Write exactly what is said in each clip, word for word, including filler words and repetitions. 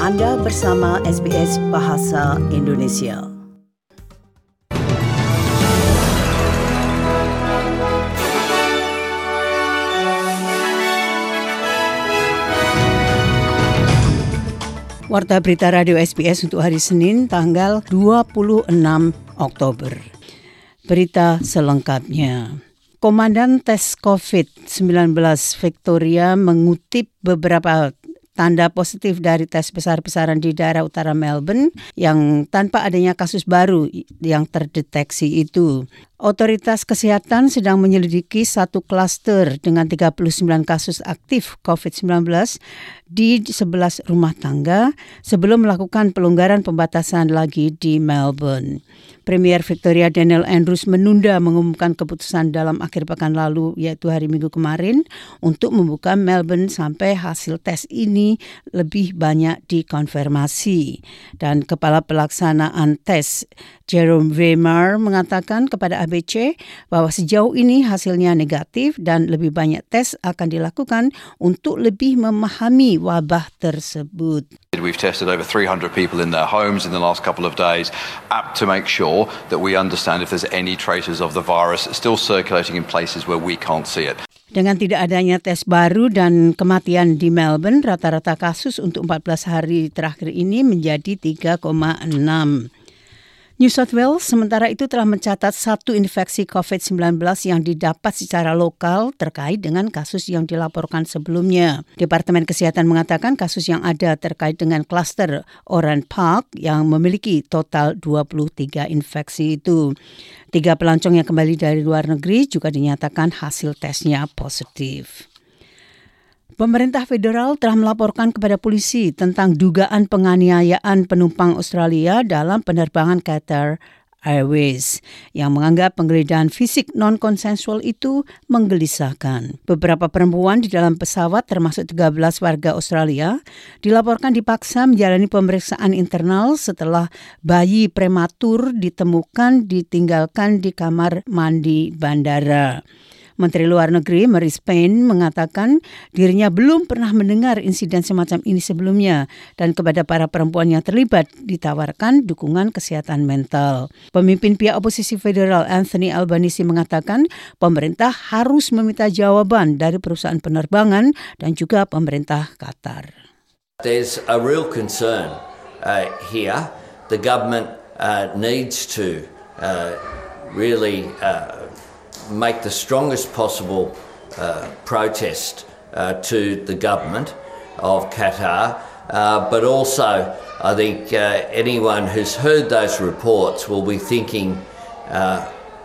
Anda bersama S B S Bahasa Indonesia. Warta Berita Radio S B S untuk hari Senin, tanggal dua puluh enam Oktober. Berita selengkapnya. Komandan tes covid sembilan belas Victoria mengutip beberapa tanda positif dari tes besar-besaran di daerah utara Melbourne yang tanpa adanya kasus baru yang terdeteksi itu. Otoritas kesehatan sedang menyelidiki satu klaster dengan tiga puluh sembilan kasus aktif covid sembilan belas di sebelas rumah tangga sebelum melakukan pelonggaran pembatasan lagi di Melbourne. Premier Victoria Daniel Andrews menunda mengumumkan keputusan dalam akhir pekan lalu, yaitu hari Minggu kemarin, untuk membuka Melbourne sampai hasil tes ini lebih banyak dikonfirmasi. Dan Kepala Pelaksanaan Tes Jerome Weimar mengatakan kepada A B C bahwa sejauh ini hasilnya negatif dan lebih banyak tes akan dilakukan untuk lebih memahami wabah tersebut. We've tested over three hundred people in their homes in the last couple of days to make sure that we understand if there's any traces of the virus still circulating in places where we can't see it. Dengan tidak adanya tes baru dan kematian di Melbourne, rata-rata kasus untuk empat belas hari terakhir ini menjadi tiga koma enam. New South Wales sementara itu telah mencatat satu infeksi covid sembilan belas yang didapat secara lokal terkait dengan kasus yang dilaporkan sebelumnya. Departemen Kesehatan mengatakan kasus yang ada terkait dengan kluster Oran Park yang memiliki total dua puluh tiga infeksi itu. Tiga pelancong yang kembali dari luar negeri juga dinyatakan hasil tesnya positif. Pemerintah federal telah melaporkan kepada polisi tentang dugaan penganiayaan penumpang Australia dalam penerbangan Qatar Airways yang menganggap penggeledahan fisik non-konsensual itu menggelisahkan. Beberapa perempuan di dalam pesawat termasuk tiga belas warga Australia dilaporkan dipaksa menjalani pemeriksaan internal setelah bayi prematur ditemukan ditinggalkan di kamar mandi bandara. Menteri Luar Negeri Marise Payne mengatakan dirinya belum pernah mendengar insiden semacam ini sebelumnya dan kepada para perempuan yang terlibat ditawarkan dukungan kesehatan mental. Pemimpin pihak oposisi federal Anthony Albanese mengatakan pemerintah harus meminta jawaban dari perusahaan penerbangan dan juga pemerintah Qatar. There's a real concern uh, here. The government uh, needs to uh, really uh, make the strongest possible uh, protest uh, to the government of Qatar, uh, but also I think uh, anyone who's heard those reports will be thinking uh,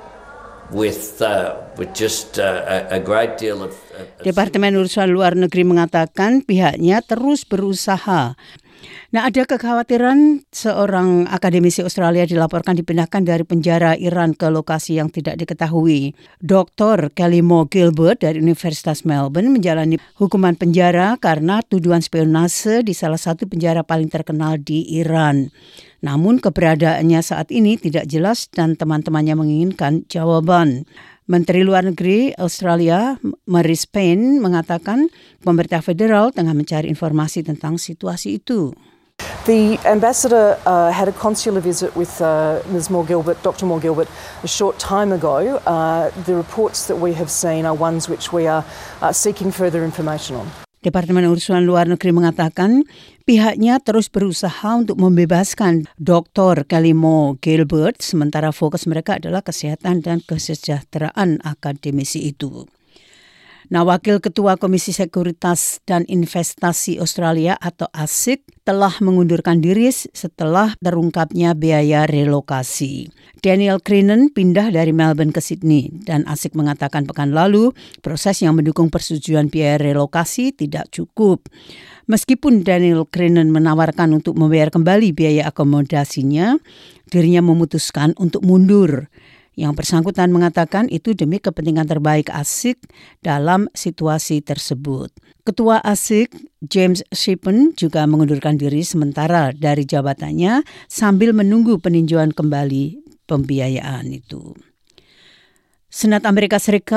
with uh, with just uh, a, a great deal of... Uh, Departemen Urusan Luar Negeri mengatakan pihaknya terus berusaha. Nah, ada kekhawatiran seorang akademisi Australia dilaporkan dipindahkan dari penjara Iran ke lokasi yang tidak diketahui. Doktor Kelly Moore Gilbert dari Universitas Melbourne menjalani hukuman penjara karena tuduhan spionase di salah satu penjara paling terkenal di Iran. Namun keberadaannya saat ini tidak jelas dan teman-temannya menginginkan jawaban. Menteri Luar Negeri Australia Marise Payne mengatakan pemerintah federal tengah mencari informasi tentang situasi itu. The ambassador uh, had a consular visit with uh, Miz Moore Gilbert, Doctor Moore Gilbert, a short time ago. Uh, the reports that we have seen are ones which we are uh, seeking further information on. Departemen Urusan Luar Negeri mengatakan pihaknya terus berusaha untuk membebaskan Doktor Kelly Moore Gilbert, sementara fokus mereka adalah kesehatan dan kesejahteraan akademisi itu. Nah, Wakil Ketua Komisi Sekuritas dan Investasi Australia atau A S I C telah mengundurkan diri setelah terungkapnya biaya relokasi. Daniel Crinan pindah dari Melbourne ke Sydney dan A S I C mengatakan pekan lalu proses yang mendukung persetujuan biaya relokasi tidak cukup. Meskipun Daniel Crinan menawarkan untuk membayar kembali biaya akomodasinya, dirinya memutuskan untuk mundur. Yang bersangkutan mengatakan itu demi kepentingan terbaik A S I C dalam situasi tersebut. Ketua A S I C James Shippen juga mengundurkan diri sementara dari jabatannya sambil menunggu peninjauan kembali pembiayaan itu. Senat Amerika Serikat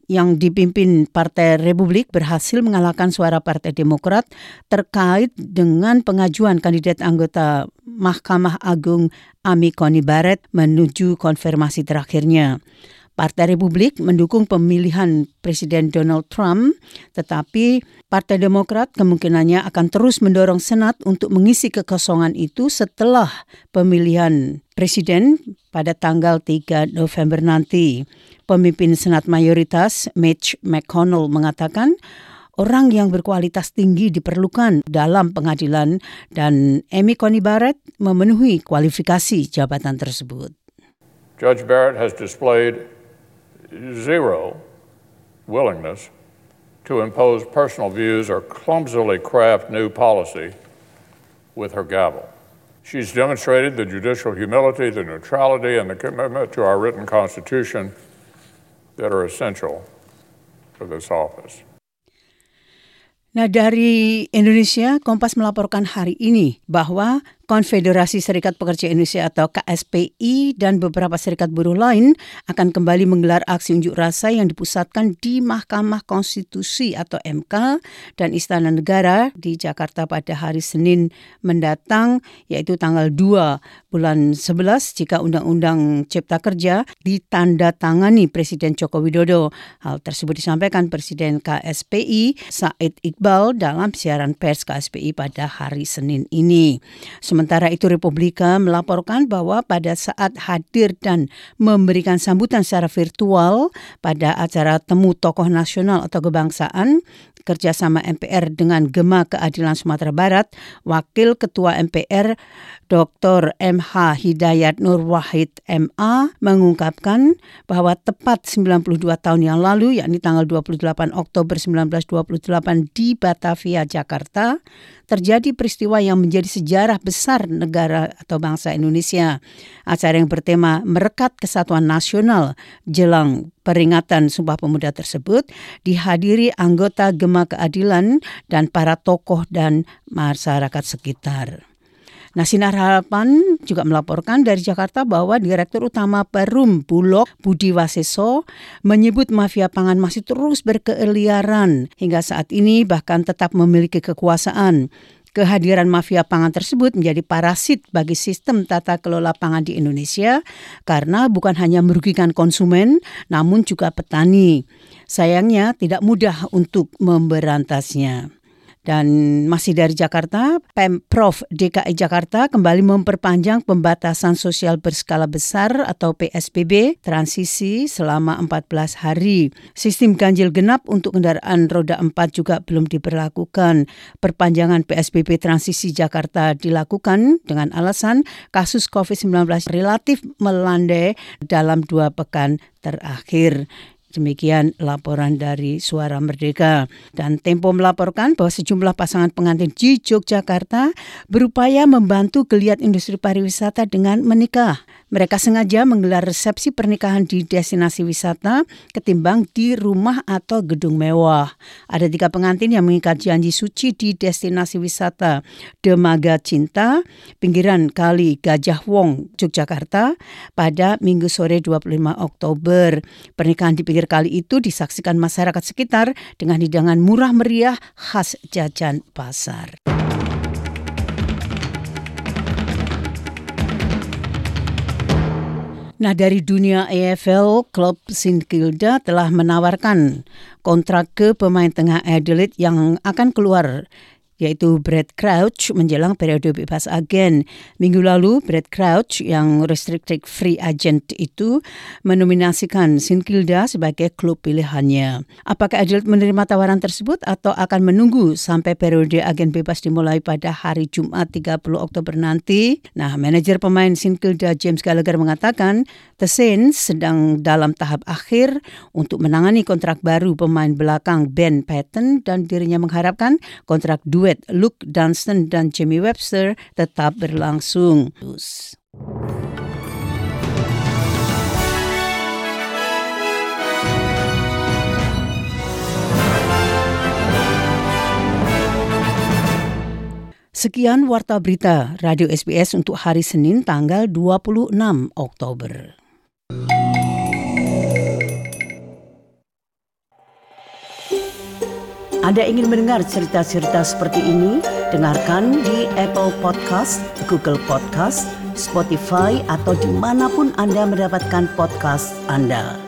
yang dipimpin Partai Republik berhasil mengalahkan suara Partai Demokrat terkait dengan pengajuan kandidat anggota Mahkamah Agung Amy Coney Barrett menuju konfirmasi terakhirnya. Partai Republik mendukung pemilihan Presiden Donald Trump, tetapi Partai Demokrat kemungkinannya akan terus mendorong Senat untuk mengisi kekosongan itu setelah pemilihan Presiden pada tanggal tiga November nanti. Pemimpin Senat mayoritas Mitch McConnell mengatakan orang yang berkualitas tinggi diperlukan dalam pengadilan dan Amy Coney Barrett memenuhi kualifikasi jabatan tersebut. Judge Barrett has displayed zero willingness to impose personal views or clumsily craft new policy with her gavel. She's demonstrated the judicial humility, the neutrality, and the commitment to our written constitution that are essential for this office. Nah, dari Indonesia, Kompas melaporkan hari ini bahwa Konfederasi Serikat Pekerja Indonesia atau K S P I dan beberapa serikat buruh lain akan kembali menggelar aksi unjuk rasa yang dipusatkan di Mahkamah Konstitusi atau M K dan Istana Negara di Jakarta pada hari Senin mendatang, yaitu tanggal dua bulan sebelas jika Undang-Undang Cipta Kerja ditandatangani Presiden Joko Widodo. Hal tersebut disampaikan Presiden K S P I Said Iqbal dalam siaran pers K S P I pada hari Senin ini. Sementara itu Republika melaporkan bahwa pada saat hadir dan memberikan sambutan secara virtual pada acara Temu Tokoh Nasional atau Kebangsaan kerjasama M P R dengan Gema Keadilan Sumatera Barat, Wakil Ketua M P R Doktor M H Hidayat Nur Wahid M A mengungkapkan bahwa tepat sembilan puluh dua tahun yang lalu, yakni tanggal dua puluh delapan Oktober seribu sembilan ratus dua puluh delapan di Batavia, Jakarta, terjadi peristiwa yang menjadi sejarah besar negara atau bangsa Indonesia. Acara yang bertema Merekat Kesatuan Nasional jelang peringatan Sumpah Pemuda tersebut dihadiri anggota Gema Keadilan dan para tokoh dan masyarakat sekitar. Nah, Sinar Harapan juga melaporkan dari Jakarta bahwa Direktur Utama Perum Bulog Budi Waseso menyebut mafia pangan masih terus berkeliaran hingga saat ini bahkan tetap memiliki kekuasaan. Kehadiran mafia pangan tersebut menjadi parasit bagi sistem tata kelola pangan di Indonesia karena bukan hanya merugikan konsumen namun juga petani. Sayangnya tidak mudah untuk memberantasnya. Dan masih dari Jakarta, Pemprov D K I Jakarta kembali memperpanjang pembatasan sosial berskala besar atau P S B B transisi selama empat belas hari. Sistem ganjil genap untuk kendaraan roda empat juga belum diberlakukan. Perpanjangan P S B B transisi Jakarta dilakukan dengan alasan kasus covid sembilan belas relatif melandai dalam dua pekan terakhir. Demikian laporan dari Suara Merdeka. Dan Tempo melaporkan bahwa sejumlah pasangan pengantin di Yogyakarta berupaya membantu geliat industri pariwisata dengan menikah. Mereka sengaja menggelar resepsi pernikahan di destinasi wisata ketimbang di rumah atau gedung mewah. Ada tiga pengantin yang mengikat janji suci di destinasi wisata Demaga Cinta, pinggiran Kali Gajah Wong, Yogyakarta pada Minggu sore dua puluh lima Oktober. Pernikahan di pinggir kali itu disaksikan masyarakat sekitar dengan hidangan murah meriah khas jajan pasar. Nah, dari dunia A F L, klub Saint Kilda telah menawarkan kontrak ke pemain tengah Adelaide yang akan keluar, yaitu Brad Crouch menjelang periode bebas agen. Minggu lalu, Brad Crouch yang restricted free agent itu menominasikan Saint Kilda sebagai klub pilihannya. Apakah Adelaide menerima tawaran tersebut atau akan menunggu sampai periode agen bebas dimulai pada hari Jumat tiga puluh Oktober nanti? Nah, manajer pemain Saint Kilda James Gallagher mengatakan The Saints sedang dalam tahap akhir untuk menangani kontrak baru pemain belakang Ben Patton dan dirinya mengharapkan kontrak duet Luke Dunstan dan Jamie Webster tetap berlangsung. Sekian Warta Berita Radio S B S untuk hari Senin tanggal dua puluh enam Oktober. Anda ingin mendengar cerita-cerita seperti ini? Dengarkan di Apple Podcast, Google Podcast, Spotify, atau dimanapun Anda mendapatkan podcast Anda.